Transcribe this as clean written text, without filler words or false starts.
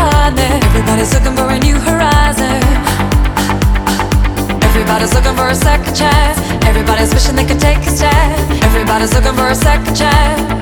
behind there. Everybody's looking for a new horizon. Everybody's looking for a second chance. Everybody's wishing they could take a stand. Everybody's looking for a second chance.